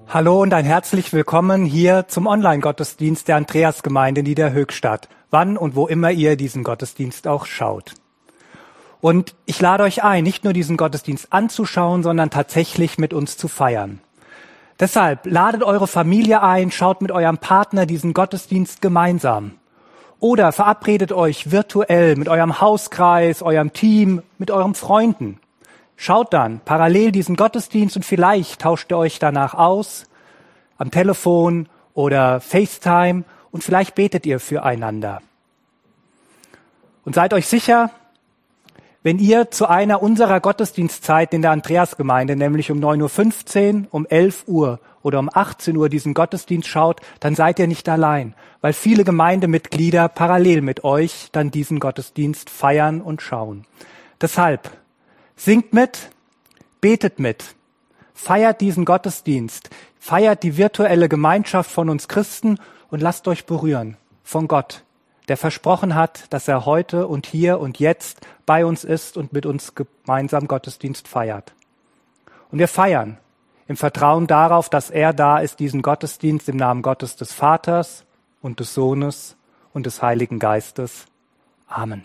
Hallo und ein herzlich willkommen hier zum Online-Gottesdienst der Andreasgemeinde Niederhöchstadt, wann und wo immer ihr diesen Gottesdienst auch schaut. Und ich lade euch ein, nicht nur diesen Gottesdienst anzuschauen, sondern tatsächlich mit uns zu feiern. Deshalb ladet eure Familie ein, schaut mit eurem Partner diesen Gottesdienst gemeinsam. Oder verabredet euch virtuell mit eurem Hauskreis, eurem Team, mit euren Freunden. Schaut dann parallel diesen Gottesdienst und vielleicht tauscht ihr euch danach aus, am Telefon oder FaceTime und vielleicht betet ihr füreinander. Und seid euch sicher, wenn ihr zu einer unserer Gottesdienstzeiten in der Andreasgemeinde, nämlich um 9.15 Uhr, um 11 Uhr oder um 18 Uhr diesen Gottesdienst schaut, dann seid ihr nicht allein, weil viele Gemeindemitglieder parallel mit euch dann diesen Gottesdienst feiern und schauen. Deshalb singt mit, betet mit, feiert diesen Gottesdienst, feiert die virtuelle Gemeinschaft von uns Christen und lasst euch berühren von Gott, der versprochen hat, dass er heute und hier und jetzt bei uns ist und mit uns gemeinsam Gottesdienst feiert. Und wir feiern im Vertrauen darauf, dass er da ist, diesen Gottesdienst im Namen Gottes des Vaters und des Sohnes und des Heiligen Geistes. Amen.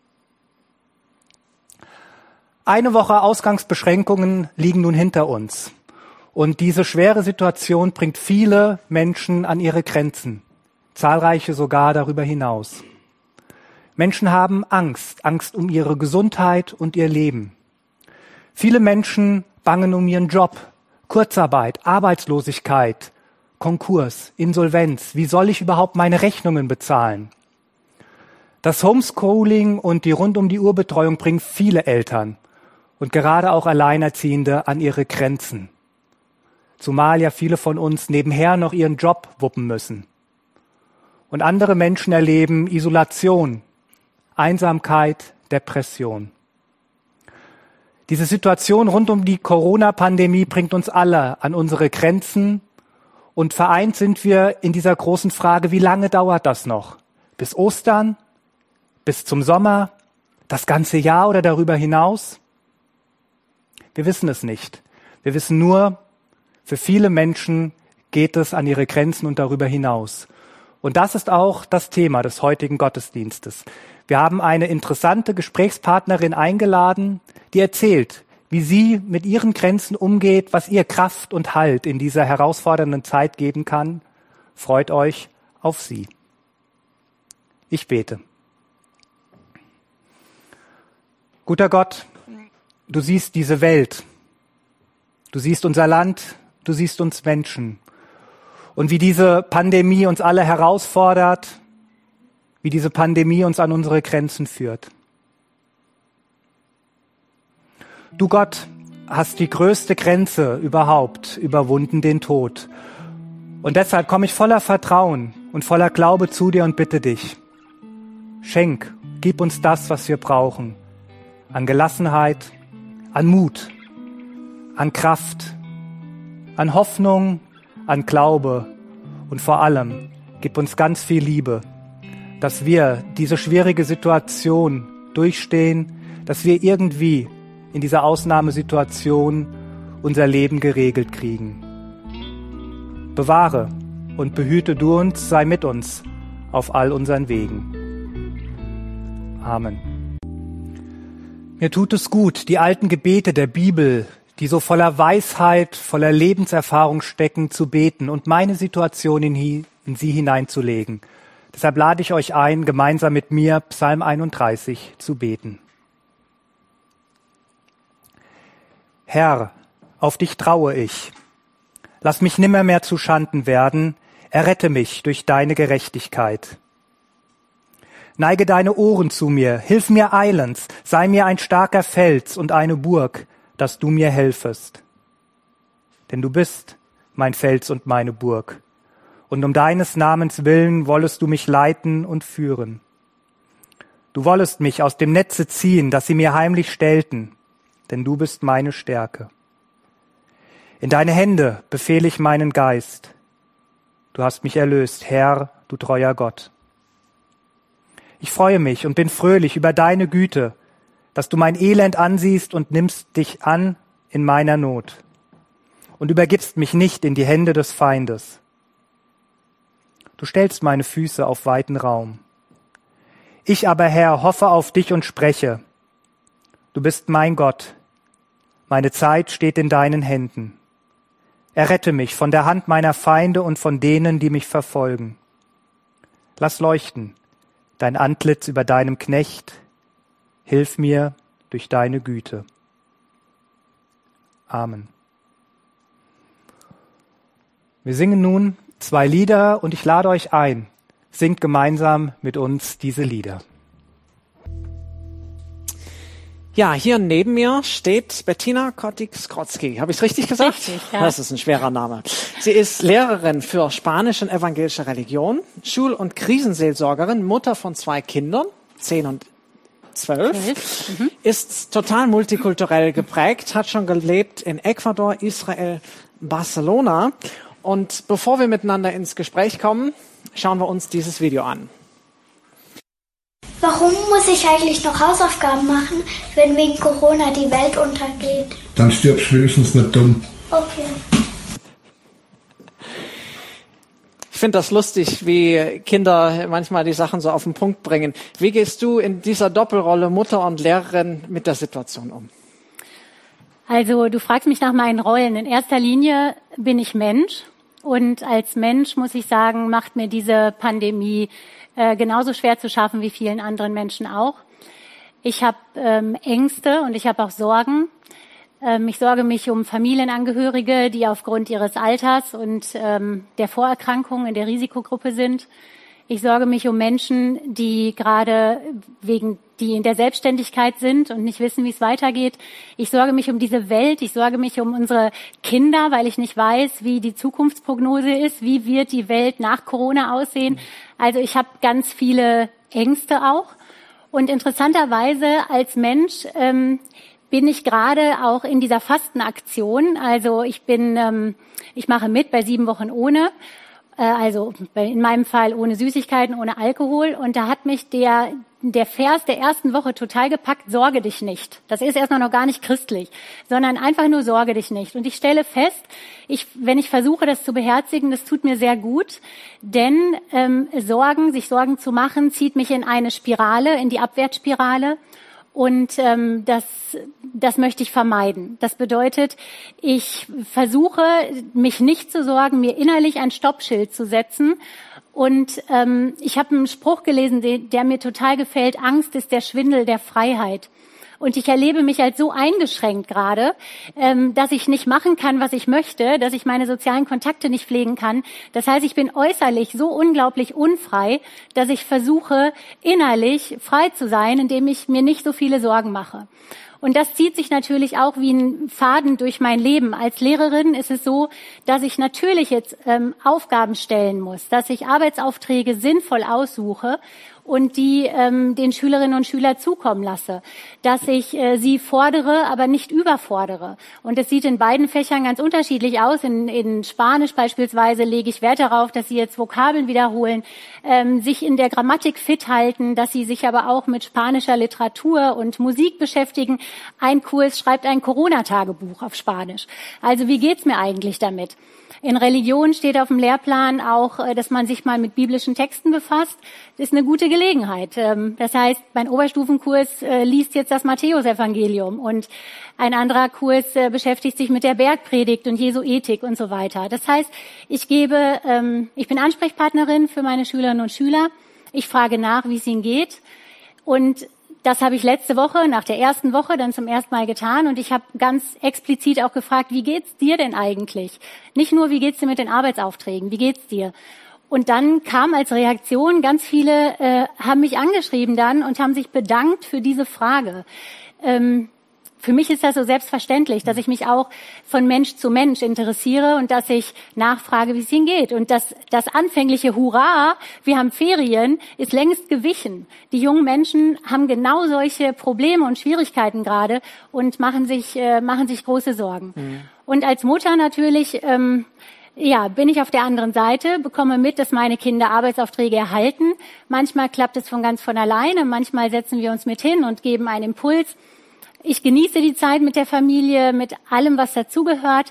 Eine Woche Ausgangsbeschränkungen liegen nun hinter uns. Und diese schwere Situation bringt viele Menschen an ihre Grenzen, zahlreiche sogar darüber hinaus. Menschen haben Angst um ihre Gesundheit und ihr Leben. Viele Menschen bangen um ihren Job, Kurzarbeit, Arbeitslosigkeit, Konkurs, Insolvenz. Wie soll ich überhaupt meine Rechnungen bezahlen? Das Homeschooling und die Rund-um-die-Uhr-Betreuung bringen viele Eltern und gerade auch Alleinerziehende an ihre Grenzen. Zumal ja viele von uns nebenher noch ihren Job wuppen müssen. Und andere Menschen erleben Isolation, Einsamkeit, Depression. Diese Situation rund um die Corona-Pandemie bringt uns alle an unsere Grenzen und vereint sind wir in dieser großen Frage, wie lange dauert das noch? Bis Ostern? Bis zum Sommer? Das ganze Jahr oder darüber hinaus? Wir wissen es nicht. Wir wissen nur, für viele Menschen geht es an ihre Grenzen und darüber hinaus. Und das ist auch das Thema des heutigen Gottesdienstes. Wir haben eine interessante Gesprächspartnerin eingeladen, die erzählt, wie sie mit ihren Grenzen umgeht, was ihr Kraft und Halt in dieser herausfordernden Zeit geben kann. Freut euch auf sie. Ich bete. Guter Gott, du siehst diese Welt. Du siehst unser Land. Du siehst uns Menschen. Und wie diese Pandemie uns alle herausfordert, wie diese Pandemie uns an unsere Grenzen führt. Du Gott hast die größte Grenze überhaupt überwunden, den Tod. Und deshalb komme ich voller Vertrauen und voller Glaube zu dir und bitte dich. Gib uns das, was wir brauchen. An Gelassenheit, an Mut, an Kraft, an Hoffnung, an Glaube und vor allem gib uns ganz viel Liebe, dass wir diese schwierige Situation durchstehen, dass wir irgendwie in dieser Ausnahmesituation unser Leben geregelt kriegen. Bewahre und behüte du uns, sei mit uns auf all unseren Wegen. Amen. Mir tut es gut, die alten Gebete der Bibel, die so voller Weisheit, voller Lebenserfahrung stecken, zu beten und meine Situation in sie hineinzulegen. Deshalb lade ich euch ein, gemeinsam mit mir Psalm 31 zu beten. Herr, auf dich traue ich. Lass mich nimmermehr zu Schanden werden, errette mich durch deine Gerechtigkeit. Neige deine Ohren zu mir, hilf mir eilends, sei mir ein starker Fels und eine Burg, dass du mir helfest. Denn du bist mein Fels und meine Burg, und um deines Namens willen wollest du mich leiten und führen. Du wollest mich aus dem Netze ziehen, das sie mir heimlich stellten, denn du bist meine Stärke. In deine Hände befehle ich meinen Geist. Du hast mich erlöst, Herr, du treuer Gott. Ich freue mich und bin fröhlich über deine Güte, dass du mein Elend ansiehst und nimmst dich an in meiner Not. und übergibst mich nicht in die Hände des Feindes. Du stellst meine Füße auf weiten Raum. Ich aber, Herr, hoffe auf dich und spreche. Du bist mein Gott. Meine Zeit steht in deinen Händen. Errette mich von der Hand meiner Feinde und von denen, die mich verfolgen. Lass leuchten dein Antlitz über deinem Knecht. Hilf mir durch deine Güte. Amen. Wir singen nun 2 Lieder und ich lade euch ein. Singt gemeinsam mit uns diese Lieder. Ja, hier neben mir steht Bettina Kotik-Skrotzki. Habe ich es richtig gesagt? Richtig, ja. Das ist ein schwerer Name. Sie ist Lehrerin für Spanisch und evangelische Religion, Schul- und Krisenseelsorgerin, Mutter von 2 Kindern, 10 und 12, ist total multikulturell geprägt, hat schon gelebt in Ecuador, Israel, Barcelona. Und bevor wir miteinander ins Gespräch kommen, schauen wir uns dieses Video an. Warum muss ich eigentlich noch Hausaufgaben machen, wenn wegen Corona die Welt untergeht? Dann stirbst du wenigstens nicht dumm. Okay. Ich finde das lustig, wie Kinder manchmal die Sachen so auf den Punkt bringen. Wie gehst du in dieser Doppelrolle Mutter und Lehrerin mit der Situation um? Also du fragst mich nach meinen Rollen. In erster Linie bin ich Mensch. Und als Mensch, muss ich sagen, macht mir diese Pandemie genauso schwer zu schaffen wie vielen anderen Menschen auch. Ich habe Ängste und ich habe auch Sorgen. Ich sorge mich um Familienangehörige, die aufgrund ihres Alters und der Vorerkrankungen in der Risikogruppe sind. Ich sorge mich um Menschen, die die in der Selbstständigkeit sind und nicht wissen, wie es weitergeht. Ich sorge mich um diese Welt. Ich sorge mich um unsere Kinder, weil ich nicht weiß, wie die Zukunftsprognose ist. Wie wird die Welt nach Corona aussehen? Also ich habe ganz viele Ängste auch. Und interessanterweise als Mensch bin ich gerade auch in dieser Fastenaktion. Also ich mache mit bei 7 Wochen ohne. Also in meinem Fall ohne Süßigkeiten, ohne Alkohol. Und da hat mich der Vers der ersten Woche total gepackt, sorge dich nicht. Das ist erstmal noch gar nicht christlich, sondern einfach nur sorge dich nicht. Und ich stelle fest, wenn ich versuche, das zu beherzigen, das tut mir sehr gut, denn sich Sorgen zu machen, zieht mich in eine Spirale, in die Abwärtsspirale. Und das möchte ich vermeiden. Das bedeutet, ich versuche, mich nicht zu sorgen, mir innerlich ein Stoppschild zu setzen. Und ich habe einen Spruch gelesen, der mir total gefällt. Angst ist der Schwindel der Freiheit. Und ich erlebe mich als so eingeschränkt gerade, dass ich nicht machen kann, was ich möchte, dass ich meine sozialen Kontakte nicht pflegen kann. Das heißt, ich bin äußerlich so unglaublich unfrei, dass ich versuche, innerlich frei zu sein, indem ich mir nicht so viele Sorgen mache. Und das zieht sich natürlich auch wie ein Faden durch mein Leben. Als Lehrerin ist es so, dass ich natürlich jetzt Aufgaben stellen muss, dass ich Arbeitsaufträge sinnvoll aussuche und die den Schülerinnen und Schülern zukommen lasse, dass ich sie fordere, aber nicht überfordere. Und es sieht in beiden Fächern ganz unterschiedlich aus. In Spanisch beispielsweise lege ich Wert darauf, dass sie jetzt Vokabeln wiederholen, sich in der Grammatik fit halten, dass sie sich aber auch mit spanischer Literatur und Musik beschäftigen. Ein Kurs schreibt ein Corona-Tagebuch auf Spanisch. Also wie geht's mir eigentlich damit? In Religion steht auf dem Lehrplan auch, dass man sich mal mit biblischen Texten befasst. Das ist eine gute Gelegenheit. Das heißt, mein Oberstufenkurs liest jetzt das Matthäusevangelium und ein anderer Kurs beschäftigt sich mit der Bergpredigt und Jesu Ethik und so weiter. Das heißt, ich bin Ansprechpartnerin für meine Schülerinnen und Schüler. Ich frage nach, wie es ihnen geht. Und das habe ich letzte Woche, nach der ersten Woche, dann zum ersten Mal getan. Und ich habe ganz explizit auch gefragt, wie geht's dir denn eigentlich? Nicht nur, wie geht's dir mit den Arbeitsaufträgen, wie geht's dir? Und dann kam als Reaktion, ganz viele haben mich angeschrieben dann und haben sich bedankt für diese Frage. Für mich ist das so selbstverständlich, dass ich mich auch von Mensch zu Mensch interessiere und dass ich nachfrage, wie es ihnen geht. Und das anfängliche Hurra, wir haben Ferien, ist längst gewichen. Die jungen Menschen haben genau solche Probleme und Schwierigkeiten gerade und machen sich große Sorgen. Mhm. Und als Mutter natürlich, bin ich auf der anderen Seite, bekomme mit, dass meine Kinder Arbeitsaufträge erhalten. Manchmal klappt es von alleine, manchmal setzen wir uns mit hin und geben einen Impuls. Ich genieße die Zeit mit der Familie, mit allem, was dazugehört.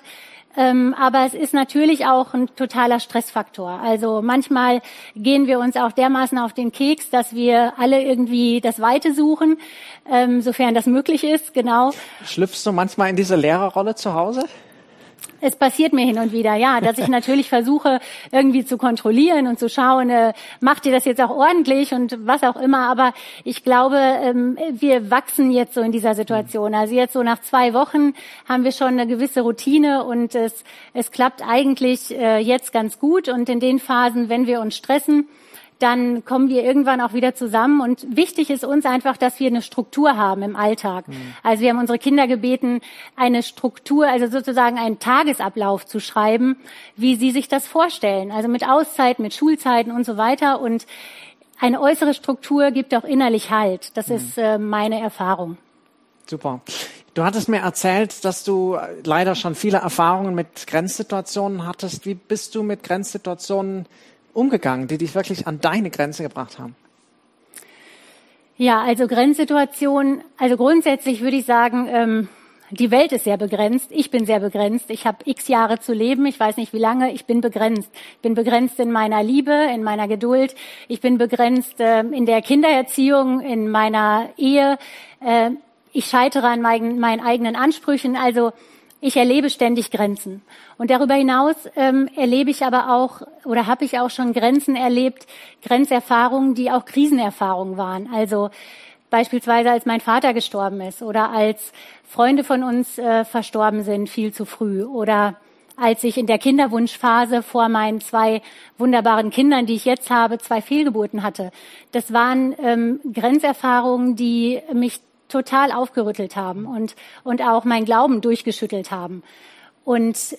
Aber es ist natürlich auch ein totaler Stressfaktor. Also manchmal gehen wir uns auch dermaßen auf den Keks, dass wir alle irgendwie das Weite suchen, sofern das möglich ist, genau. Schlüpfst du manchmal in diese Lehrerrolle zu Hause? Es passiert mir hin und wieder, ja, dass ich natürlich versuche, irgendwie zu kontrollieren und zu schauen, macht ihr das jetzt auch ordentlich und was auch immer. Aber ich glaube, wir wachsen jetzt so in dieser Situation. Also jetzt so nach 2 Wochen haben wir schon eine gewisse Routine und es klappt eigentlich jetzt ganz gut. Und in den Phasen, wenn wir uns stressen, dann kommen wir irgendwann auch wieder zusammen. Und wichtig ist uns einfach, dass wir eine Struktur haben im Alltag. Also wir haben unsere Kinder gebeten, eine Struktur, also sozusagen einen Tagesablauf zu schreiben, wie sie sich das vorstellen. Also mit Auszeiten, mit Schulzeiten und so weiter. Und eine äußere Struktur gibt auch innerlich Halt. Das ist meine Erfahrung. Super. Du hattest mir erzählt, dass du leider schon viele Erfahrungen mit Grenzsituationen hattest. Wie bist du mit Grenzsituationen umgegangen, die dich wirklich an deine Grenze gebracht haben? Ja, also Grenzsituationen, also grundsätzlich würde ich sagen, die Welt ist sehr begrenzt. Ich bin sehr begrenzt. Ich habe x Jahre zu leben. Ich weiß nicht, wie lange. Ich bin begrenzt. Ich bin begrenzt in meiner Liebe, in meiner Geduld. Ich bin begrenzt in der Kindererziehung, in meiner Ehe. Ich scheitere an meinen eigenen Ansprüchen. Also ich erlebe ständig Grenzen. Und darüber hinaus erlebe ich aber auch oder habe ich auch schon Grenzen erlebt, Grenzerfahrungen, die auch Krisenerfahrungen waren. Also beispielsweise, als mein Vater gestorben ist oder als Freunde von uns verstorben sind, viel zu früh. Oder als ich in der Kinderwunschphase vor meinen 2 wunderbaren Kindern, die ich jetzt habe, 2 Fehlgeburten hatte. Das waren Grenzerfahrungen, die mich total aufgerüttelt haben und auch mein Glauben durchgeschüttelt haben. Und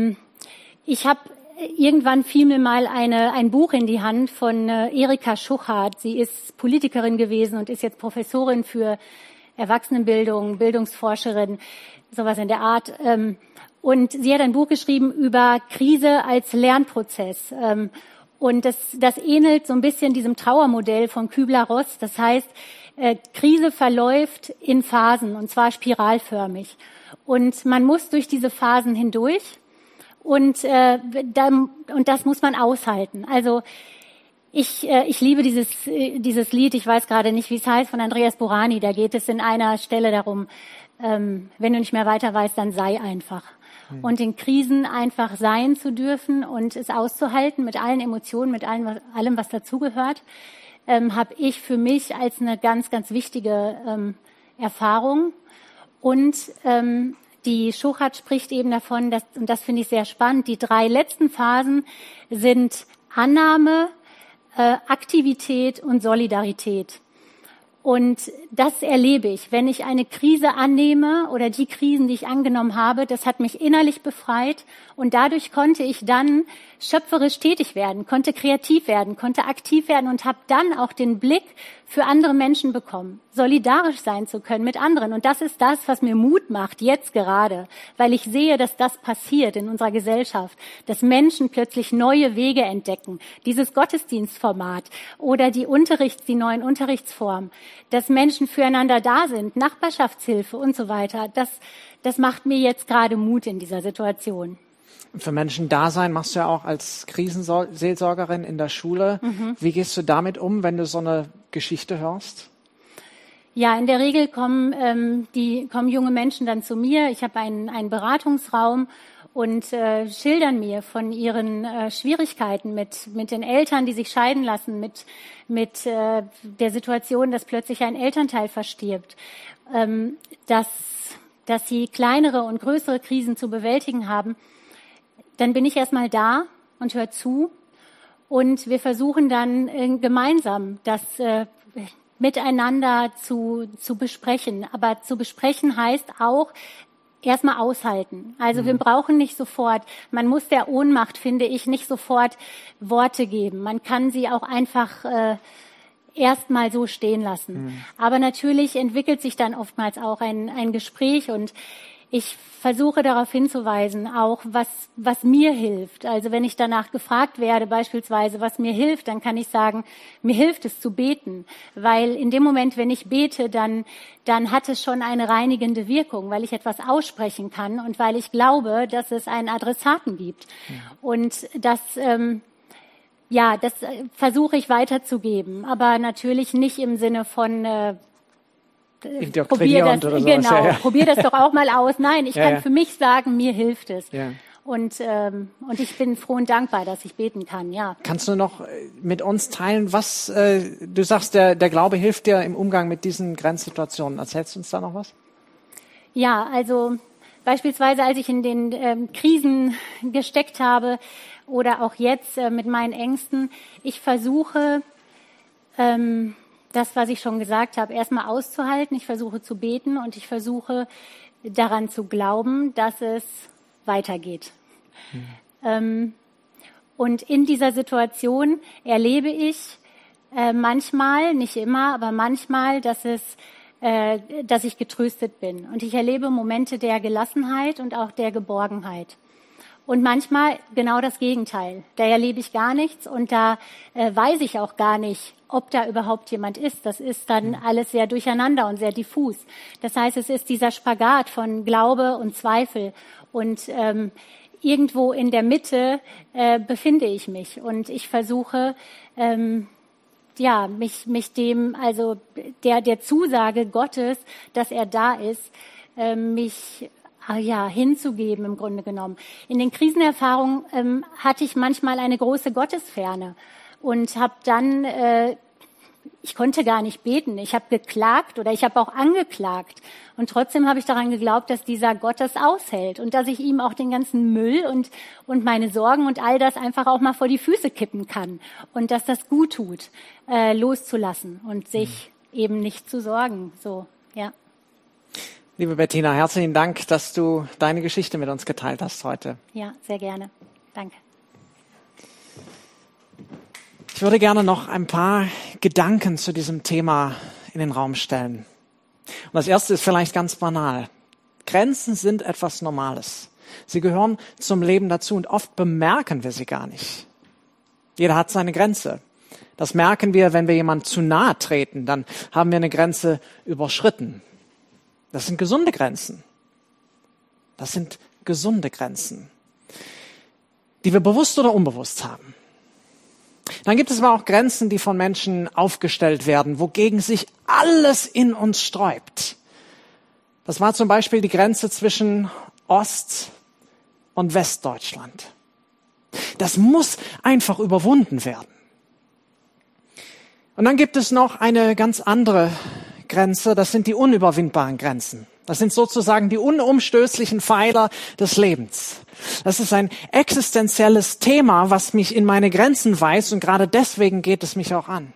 irgendwann fiel mir mal ein Buch in die Hand von Erika Schuchart. Sie ist Politikerin gewesen und ist jetzt Professorin für Erwachsenenbildung, Bildungsforscherin, sowas in der Art. Und sie hat ein Buch geschrieben über Krise als Lernprozess. Und das ähnelt so ein bisschen diesem Trauermodell von Kübler-Ross. Das heißt, Krise verläuft in Phasen, und zwar spiralförmig. Und man muss durch diese Phasen hindurch und das muss man aushalten. Also ich liebe dieses Lied, ich weiß gerade nicht, wie es heißt, von Andreas Burani. Da geht es in einer Stelle darum, wenn du nicht mehr weiter weißt, dann sei einfach. Und in Krisen einfach sein zu dürfen und es auszuhalten mit allen Emotionen, mit allem, was dazugehört, habe ich für mich als eine ganz, ganz wichtige Erfahrung. Und die Schuchart spricht eben davon, und das finde ich sehr spannend, die 3 letzten Phasen sind Annahme, Aktivität und Solidarität. Und das erlebe ich, wenn ich eine Krise annehme oder die Krisen, die ich angenommen habe, das hat mich innerlich befreit und dadurch konnte ich dann schöpferisch tätig werden, konnte kreativ werden, konnte aktiv werden und habe dann auch den Blick für andere Menschen bekommen, solidarisch sein zu können mit anderen. Und das ist das, was mir Mut macht, jetzt gerade, weil ich sehe, dass das passiert in unserer Gesellschaft, dass Menschen plötzlich neue Wege entdecken, dieses Gottesdienstformat oder die neuen Unterrichtsformen, dass Menschen füreinander da sind, Nachbarschaftshilfe und so weiter. Das macht mir jetzt gerade Mut in dieser Situation. Für Menschen da sein machst du ja auch als Krisenseelsorgerin in der Schule. Wie gehst du damit um, wenn du so eine Geschichte hörst? Ja, in der Regel kommen junge Menschen dann zu mir. Ich habe einen Beratungsraum und schildern mir von ihren Schwierigkeiten mit den Eltern, die sich scheiden lassen, mit der Situation, dass plötzlich ein Elternteil verstirbt, dass sie kleinere und größere Krisen zu bewältigen haben. Dann bin ich erstmal da und höre zu und wir versuchen dann gemeinsam das miteinander zu besprechen. Aber zu besprechen heißt auch erstmal aushalten. Also wir brauchen nicht sofort, man muss der Ohnmacht, finde ich, nicht sofort Worte geben. Man kann sie auch einfach erstmal so stehen lassen. Aber natürlich entwickelt sich dann oftmals auch ein Gespräch und ich versuche darauf hinzuweisen, auch was mir hilft. Also wenn ich danach gefragt werde, beispielsweise, was mir hilft, dann kann ich sagen, mir hilft es zu beten. Weil in dem Moment, wenn ich bete, dann hat es schon eine reinigende Wirkung, weil ich etwas aussprechen kann und weil ich glaube, dass es einen Adressaten gibt. Ja. Und das versuche ich weiterzugeben. Aber natürlich nicht im Sinne von probier das doch auch mal aus. Nein, ich kann für mich sagen, mir hilft es. Ja. Und ich bin froh und dankbar, dass ich beten kann, ja. Kannst du noch mit uns teilen, was du sagst, der Glaube hilft dir im Umgang mit diesen Grenzsituationen. Erzählst du uns da noch was? Ja, also beispielsweise, als ich in den Krisen gesteckt habe oder auch jetzt mit meinen Ängsten, ich versuche das, was ich schon gesagt habe, erstmal auszuhalten. Ich versuche zu beten und ich versuche daran zu glauben, dass es weitergeht. Und in dieser Situation erlebe ich manchmal, nicht immer, aber manchmal, dass ich getröstet bin. Und ich erlebe Momente der Gelassenheit und auch der Geborgenheit. Und manchmal genau das Gegenteil. Da erlebe ich gar nichts und da weiß ich auch gar nicht, ob da überhaupt jemand ist. Das ist dann alles sehr durcheinander und sehr diffus. Das heißt, es ist dieser Spagat von Glaube und Zweifel. Und irgendwo in der Mitte befinde ich mich. Und ich versuche, mich dem, also der Zusage Gottes, dass er da ist, mich hinzugeben im Grunde genommen. In den Krisenerfahrungen hatte ich manchmal eine große Gottesferne und habe dann, ich konnte gar nicht beten. Ich habe geklagt oder ich habe auch angeklagt und trotzdem habe ich daran geglaubt, dass dieser Gott das aushält und dass ich ihm auch den ganzen Müll und meine Sorgen und all das einfach auch mal vor die Füße kippen kann und dass das gut tut, loszulassen und sich eben nicht zu sorgen. So, ja. Liebe Bettina, herzlichen Dank, dass du deine Geschichte mit uns geteilt hast heute. Ja, sehr gerne. Danke. Ich würde gerne noch ein paar Gedanken zu diesem Thema in den Raum stellen. Und das erste ist vielleicht ganz banal. Grenzen sind etwas Normales. Sie gehören zum Leben dazu und oft bemerken wir sie gar nicht. Jeder hat seine Grenze. Das merken wir, wenn wir jemandem zu nahe treten, dann haben wir eine Grenze überschritten. Das sind gesunde Grenzen. Das sind gesunde Grenzen, die wir bewusst oder unbewusst haben. Dann gibt es aber auch Grenzen, die von Menschen aufgestellt werden, wogegen sich alles in uns sträubt. Das war zum Beispiel die Grenze zwischen Ost- und Westdeutschland. Das muss einfach überwunden werden. Und dann gibt es noch eine ganz andere Grenze, das sind die unüberwindbaren Grenzen. Das sind sozusagen die unumstößlichen Pfeiler des Lebens. Das ist ein existenzielles Thema, was mich in meine Grenzen weist und gerade deswegen geht es mich auch an.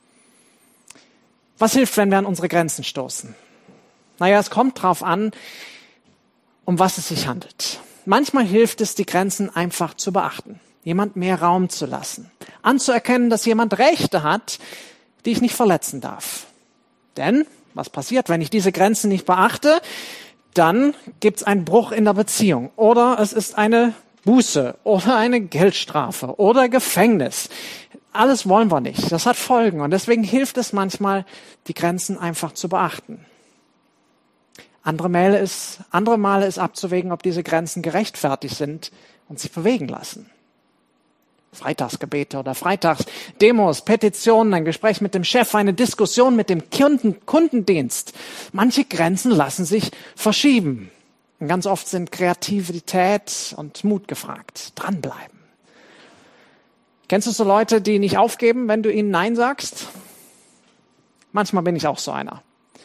Was hilft, wenn wir an unsere Grenzen stoßen? Naja, es kommt drauf an, um was es sich handelt. Manchmal hilft es, die Grenzen einfach zu beachten, jemand mehr Raum zu lassen, anzuerkennen, dass jemand Rechte hat, die ich nicht verletzen darf. Denn was passiert, wenn ich diese Grenzen nicht beachte? Dann gibt es einen Bruch in der Beziehung oder es ist eine Buße oder eine Geldstrafe oder Gefängnis. Alles wollen wir nicht. Das hat Folgen und deswegen hilft es manchmal, die Grenzen einfach zu beachten. Andere Male ist abzuwägen, ob diese Grenzen gerechtfertigt sind und sich bewegen lassen. Freitagsgebete oder Freitagsdemos, Petitionen, ein Gespräch mit dem Chef, eine Diskussion mit dem Kundendienst. Manche Grenzen lassen sich verschieben. Und ganz oft sind Kreativität und Mut gefragt. Dranbleiben. Kennst du so Leute, die nicht aufgeben, wenn du ihnen Nein sagst? Manchmal bin ich auch so einer.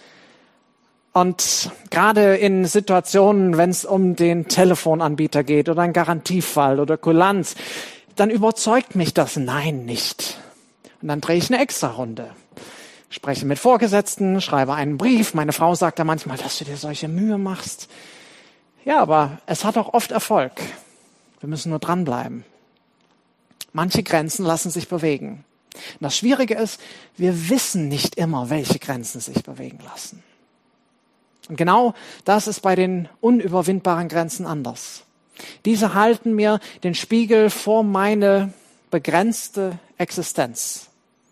Und gerade in Situationen, wenn es um den Telefonanbieter geht oder einen Garantiefall oder Kulanz, dann überzeugt mich das Nein nicht. Und dann drehe ich eine Extra-Runde. Spreche mit Vorgesetzten, schreibe einen Brief. Meine Frau sagt da manchmal, dass du dir solche Mühe machst. Ja, aber es hat auch oft Erfolg. Wir müssen nur dranbleiben. Manche Grenzen lassen sich bewegen. Und das Schwierige ist, wir wissen nicht immer, welche Grenzen sich bewegen lassen. Und genau das ist bei den unüberwindbaren Grenzen anders. Diese halten mir den Spiegel vor meine begrenzte Existenz.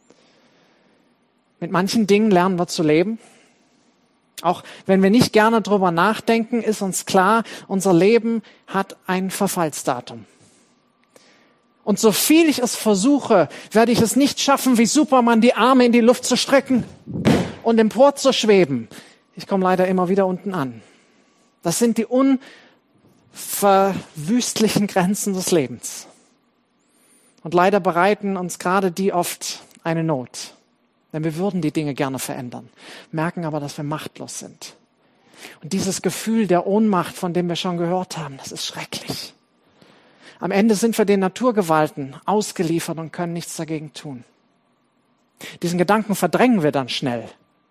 Mit manchen Dingen lernen wir zu leben. Auch wenn wir nicht gerne drüber nachdenken, ist uns klar, unser Leben hat ein Verfallsdatum. Und so viel ich es versuche, werde ich es nicht schaffen, wie Superman die Arme in die Luft zu strecken und empor zu schweben. Ich komme leider immer wieder unten an. Das sind die unverwüstlichen Grenzen des Lebens. Und leider bereiten uns gerade die oft eine Not. Denn wir würden die Dinge gerne verändern, merken aber, dass wir machtlos sind. Und dieses Gefühl der Ohnmacht, von dem wir schon gehört haben, das ist schrecklich. Am Ende sind wir den Naturgewalten ausgeliefert und können nichts dagegen tun. Diesen Gedanken verdrängen wir dann schnell.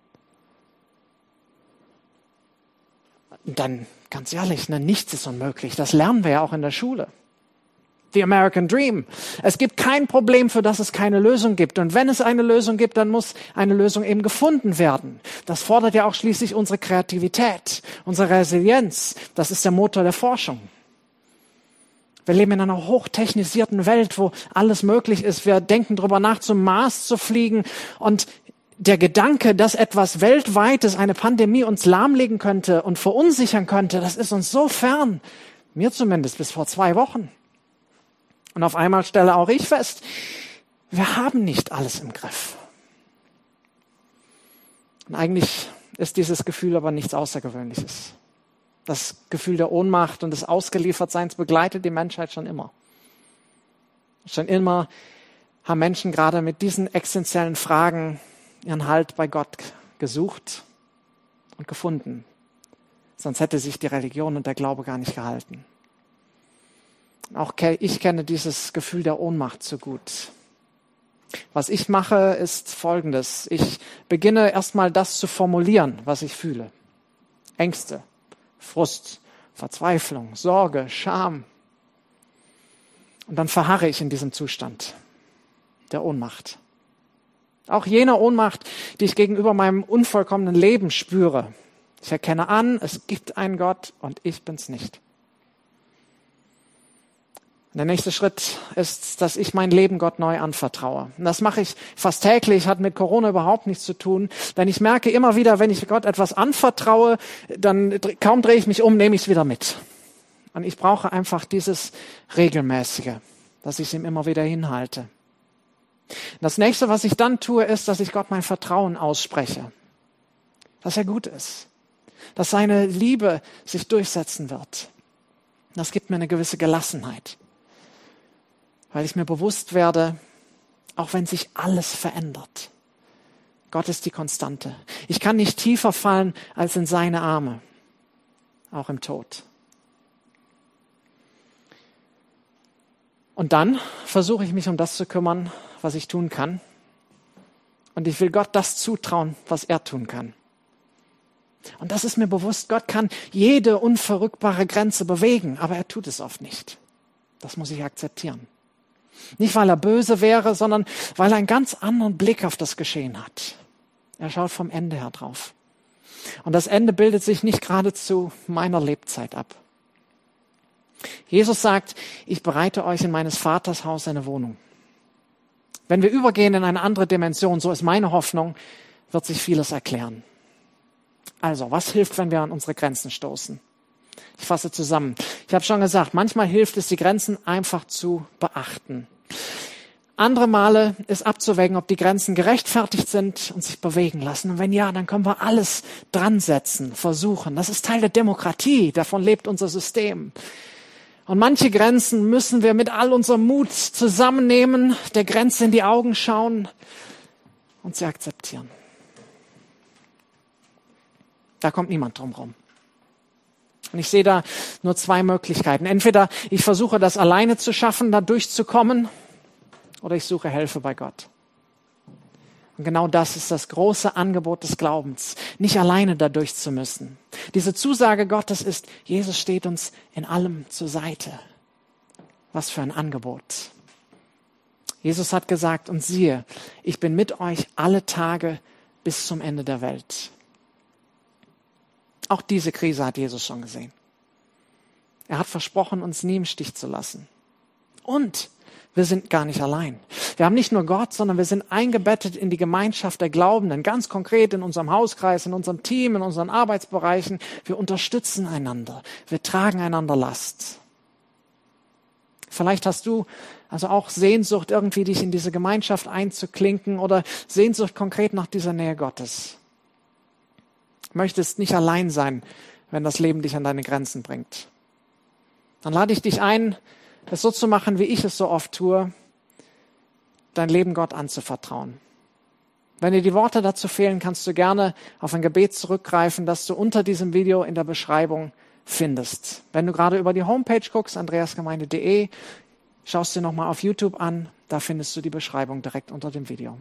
Und dann, ganz ehrlich, nichts ist unmöglich. Das lernen wir ja auch in der Schule. The American Dream. Es gibt kein Problem, für das es keine Lösung gibt. Und wenn es eine Lösung gibt, dann muss eine Lösung eben gefunden werden. Das fordert ja auch schließlich unsere Kreativität, unsere Resilienz. Das ist der Motor der Forschung. Wir leben in einer hochtechnisierten Welt, wo alles möglich ist. Wir denken darüber nach, zum Mars zu fliegen. Und der Gedanke, dass etwas Weltweites, eine Pandemie uns lahmlegen könnte und verunsichern könnte, das ist uns so fern. Mir zumindest bis vor 2 Wochen. Und auf einmal stelle auch ich fest, wir haben nicht alles im Griff. Und eigentlich ist dieses Gefühl aber nichts Außergewöhnliches. Das Gefühl der Ohnmacht und des Ausgeliefertseins begleitet die Menschheit schon immer. Schon immer haben Menschen gerade mit diesen existenziellen Fragen ihren Halt bei Gott gesucht und gefunden. Sonst hätte sich die Religion und der Glaube gar nicht gehalten. Auch ich kenne dieses Gefühl der Ohnmacht so gut. Was ich mache, ist Folgendes. Ich beginne erstmal das zu formulieren, was ich fühle. Ängste, Frust, Verzweiflung, Sorge, Scham. Und dann verharre ich in diesem Zustand der Ohnmacht. Auch jener Ohnmacht, die ich gegenüber meinem unvollkommenen Leben spüre. Ich erkenne an, es gibt einen Gott und ich bin's nicht. Der nächste Schritt ist, dass ich mein Leben Gott neu anvertraue. Und das mache ich fast täglich, hat mit Corona überhaupt nichts zu tun. Denn ich merke immer wieder, wenn ich Gott etwas anvertraue, dann kaum drehe ich mich um, nehme ich es wieder mit. Und ich brauche einfach dieses Regelmäßige, dass ich es ihm immer wieder hinhalte. Das nächste, was ich dann tue, ist, dass ich Gott mein Vertrauen ausspreche. Dass er gut ist. Dass seine Liebe sich durchsetzen wird. Das gibt mir eine gewisse Gelassenheit. Weil ich mir bewusst werde, auch wenn sich alles verändert, Gott ist die Konstante. Ich kann nicht tiefer fallen als in seine Arme, auch im Tod. Und dann versuche ich mich um das zu kümmern, was ich tun kann. Und ich will Gott das zutrauen, was er tun kann. Und das ist mir bewusst, Gott kann jede unverrückbare Grenze bewegen, aber er tut es oft nicht. Das muss ich akzeptieren. Nicht, weil er böse wäre, sondern weil er einen ganz anderen Blick auf das Geschehen hat. Er schaut vom Ende her drauf. Und das Ende bildet sich nicht gerade zu meiner Lebzeit ab. Jesus sagt, ich bereite euch in meines Vaters Haus eine Wohnung. Wenn wir übergehen in eine andere Dimension, so ist meine Hoffnung, wird sich vieles erklären. Also, was hilft, wenn wir an unsere Grenzen stoßen? Ich fasse zusammen. Ich habe schon gesagt, manchmal hilft es, die Grenzen einfach zu beachten. Andere Male ist abzuwägen, ob die Grenzen gerechtfertigt sind und sich bewegen lassen. Und wenn ja, dann können wir alles dran setzen, versuchen. Das ist Teil der Demokratie, davon lebt unser System. Und manche Grenzen müssen wir mit all unserem Mut zusammennehmen, der Grenze in die Augen schauen und sie akzeptieren. Da kommt niemand drum rum. Und ich sehe da nur 2 Möglichkeiten. Entweder ich versuche, das alleine zu schaffen, da durchzukommen, oder ich suche Hilfe bei Gott. Und genau das ist das große Angebot des Glaubens, nicht alleine da durch zu müssen. Diese Zusage Gottes ist, Jesus steht uns in allem zur Seite. Was für ein Angebot. Jesus hat gesagt, und siehe, ich bin mit euch alle Tage bis zum Ende der Welt. Auch diese Krise hat Jesus schon gesehen. Er hat versprochen, uns nie im Stich zu lassen. Und wir sind gar nicht allein. Wir haben nicht nur Gott, sondern wir sind eingebettet in die Gemeinschaft der Glaubenden, ganz konkret in unserem Hauskreis, in unserem Team, in unseren Arbeitsbereichen. Wir unterstützen einander. Wir tragen einander Last. Vielleicht hast du also auch Sehnsucht, irgendwie dich in diese Gemeinschaft einzuklinken oder Sehnsucht konkret nach dieser Nähe Gottes. Du möchtest nicht allein sein, wenn das Leben dich an deine Grenzen bringt. Dann lade ich dich ein, es so zu machen, wie ich es so oft tue, dein Leben Gott anzuvertrauen. Wenn dir die Worte dazu fehlen, kannst du gerne auf ein Gebet zurückgreifen, das du unter diesem Video in der Beschreibung findest. Wenn du gerade über die Homepage guckst, andreasgemeinde.de, schaust dir nochmal auf YouTube an, da findest du die Beschreibung direkt unter dem Video.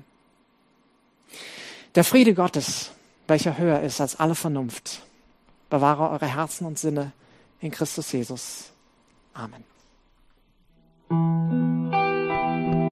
Der Friede Gottes, welcher höher ist als alle Vernunft, bewahre eure Herzen und Sinne in Christus Jesus. Amen.